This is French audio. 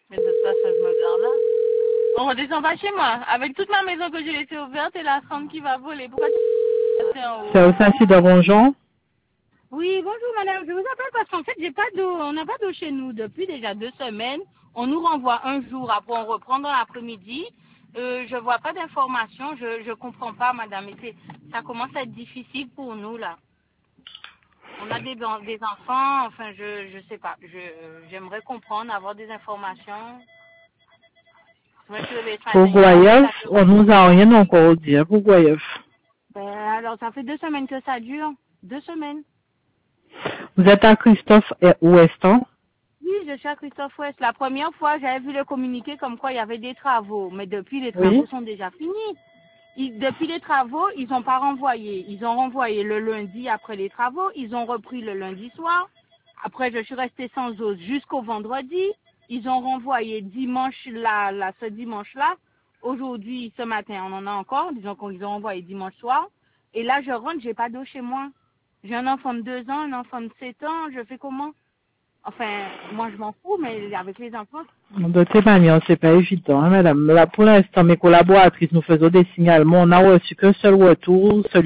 Mais de toute façon, je me garde là. On redescend pas chez moi. Avec toute ma maison que j'ai laissée ouverte et la chambre qui va voler. Pourquoi tu es en haut? C'est au Saint-Cyr de Bonjon. Oui, bonjour madame. Je vous appelle parce qu'en fait, j'ai pas d'eau. On n'a pas d'eau chez nous depuis déjà 2 semaines. On nous renvoie un jour, après on reprend dans l'après-midi. Je vois pas d'informations. Je comprends pas, madame. Et ça commence à être difficile pour nous là. On a des enfants. Enfin, je sais pas. J'aimerais comprendre, avoir des informations. Je me suis réveillée ce Pour matin, il y a Goyeuf, on nous a rien encore dit, hein, pour Goyeuf. alors, ça fait 2 semaines que ça dure. 2 semaines. Vous êtes à Christophe Ouest, hein? Oui, je suis à Christophe Ouest. La première fois, j'avais vu le communiqué comme quoi il y avait des travaux. Mais depuis, les Oui. travaux sont déjà finis. Depuis les travaux, ils n'ont pas renvoyé. Ils ont renvoyé le lundi après les travaux. Ils ont repris le lundi soir. Après, je suis restée sans eau jusqu'au vendredi. Ils ont renvoyé dimanche là, ce dimanche-là. Aujourd'hui, ce matin, on en a encore. Disons qu'ils ont renvoyé dimanche soir. Et là, je rentre, j'ai pas d'eau chez moi. J'ai un enfant de 2 ans, un enfant de 7 ans. Je fais comment? Enfin, moi, je m'en fous, mais avec les enfants. De toute manière, c'est pas évident, hein, madame. Là, pour l'instant, mes collaboratrices nous faisons des signalements. On n'a reçu qu'un seul retour, celui